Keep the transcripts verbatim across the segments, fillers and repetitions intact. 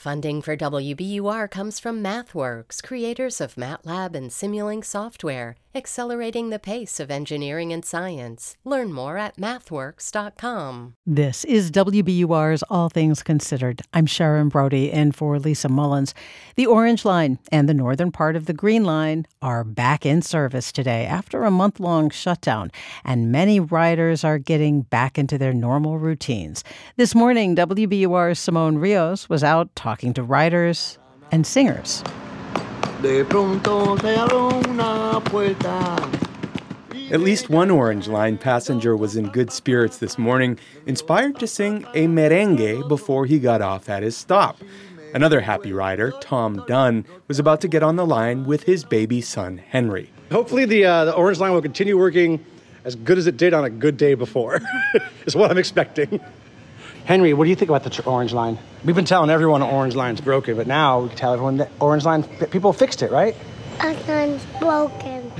Funding for W B U R comes from MathWorks, creators of MATLAB and Simulink software, accelerating the pace of engineering and science. Learn more at mathworks dot com. This is W B U R's All Things Considered. I'm Sharon Brody, in for Lisa Mullins. The Orange Line and the northern part of the Green Line are back in service today after a month-long shutdown, and many riders are getting back into their normal routines. This morning, W B U R's Simone Rios was out talking to riders and singers. De pronto se abrió una puerta. At least one Orange Line passenger was in good spirits this morning, inspired to sing a merengue before he got off at his stop. Another happy rider, Tom Dunn, was about to get on the line with his baby son, Henry. Hopefully the, uh, the Orange Line will continue working as good as it did on a good day before, is what I'm expecting. Henry, what do you think about the tr- Orange Line? We've been telling everyone the Orange Line's broken, but now we can tell everyone that Orange Line, people fixed it, right? Orange Line's broken.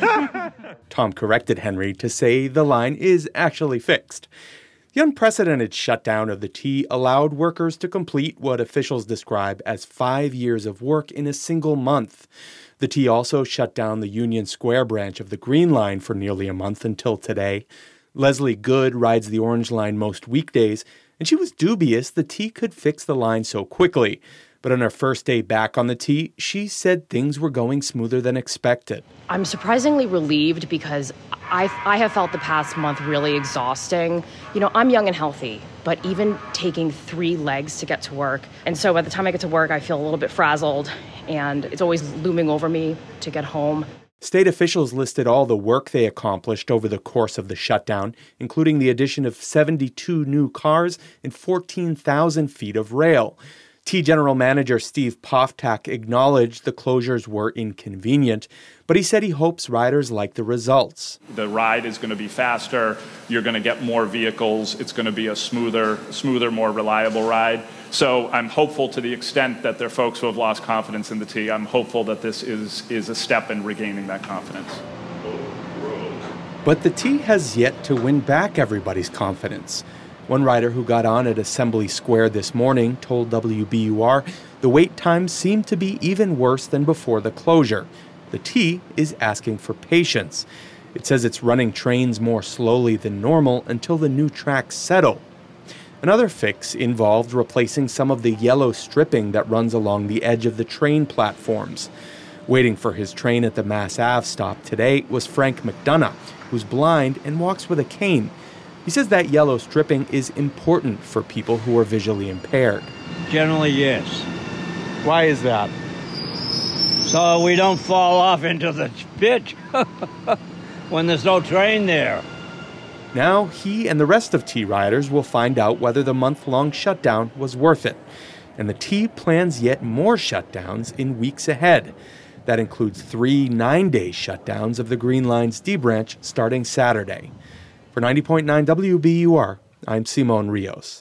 Tom corrected Henry to say the line is actually fixed. The unprecedented shutdown of the T allowed workers to complete what officials describe as five years of work in a single month. The T also shut down the Union Square branch of the Green Line for nearly a month until today. Leslie Good rides the Orange Line most weekdays, and she was dubious the T could fix the line so quickly. But on her first day back on the T, she said things were going smoother than expected. I'm surprisingly relieved because I, I have felt the past month really exhausting. You know, I'm young and healthy, but even taking three legs to get to work. And so by the time I get to work, I feel a little bit frazzled, and it's always looming over me to get home. State officials listed all the work they accomplished over the course of the shutdown, including the addition of seventy-two new cars and fourteen thousand feet of rail. T General Manager Steve Poftak acknowledged the closures were inconvenient, but he said he hopes riders like the results. The ride is going to be faster. You're going to get more vehicles. It's going to be a smoother, smoother, more reliable ride. So I'm hopeful, to the extent that there are folks who have lost confidence in the T, I'm hopeful that this is, is a step in regaining that confidence. But the T has yet to win back everybody's confidence. One rider who got on at Assembly Square this morning told W B U R the wait times seem to be even worse than before the closure. The T is asking for patience. It says it's running trains more slowly than normal until the new tracks settle. Another fix involved replacing some of the yellow stripping that runs along the edge of the train platforms. Waiting for his train at the Mass Ave stop today was Frank McDonough, who's blind and walks with a cane. He says that yellow stripping is important for people who are visually impaired. Generally, yes. Why is that? So we don't fall off into the pit when there's no train there. Now he and the rest of T riders will find out whether the month-long shutdown was worth it. And the T plans yet more shutdowns in weeks ahead. That includes three nine-day shutdowns of the Green Line's D branch starting Saturday. For ninety point nine W B U R, I'm Simone Rios.